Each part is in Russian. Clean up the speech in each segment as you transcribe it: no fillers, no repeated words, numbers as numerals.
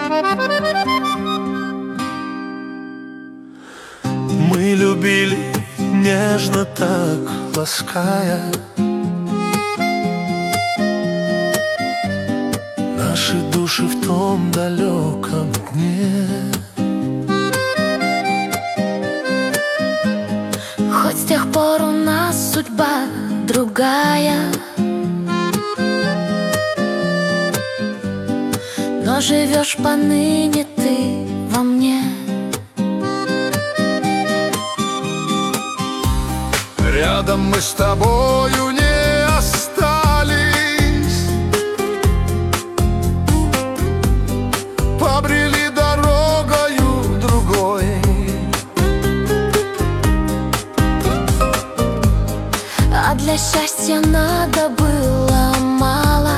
Мы любили нежно так, лаская наши души в том далеком дне. Хоть с тех пор у нас судьба другая, но живешь поныне ты во мне. Рядом мы с тобою не остались, побрели дорогою другой. А для счастья надо было мало,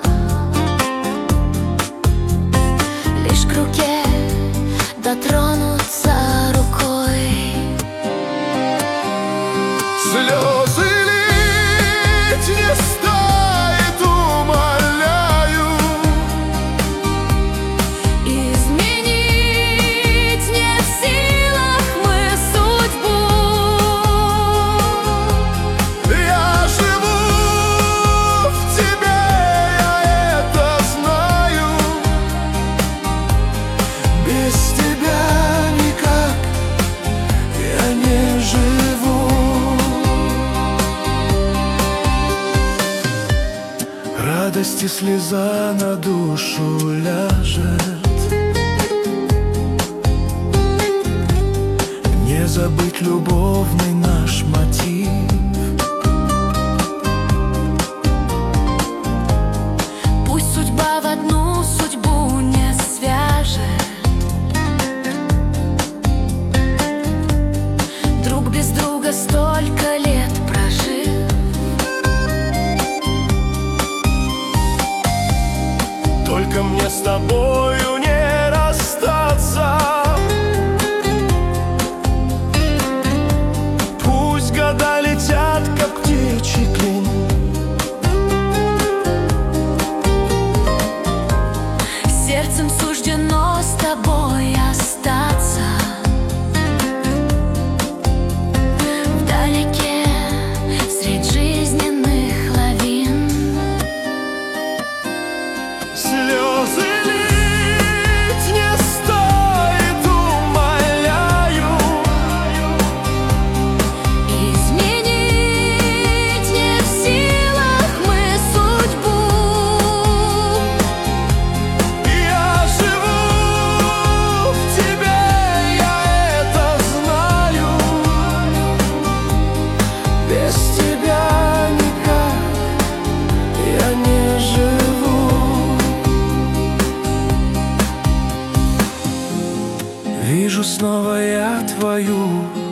лишь к руке дотронуться рукой. Слезы лить не стоит, умоляю, изменить не в силах мы судьбу. я живу в тебе, я это знаю. Без тебя никак я не живу. Радость и слеза на душу ляжет, не забыть любовный наш мотив. Пусть судьба в одну судьбу не свяжет, друг без друга столько лет прожив. Только мне с тобою не расстаться. Пусть года летят, как птичий клин. Сердцем суждено с тобой остаться вдалеке, средь жизненных лавин. Слезы лить не стоит, умоляю, Изменить не в силах мы судьбу. я живу в тебе, я это знаю. Без тебя никак я не живу. Вижу снова я твою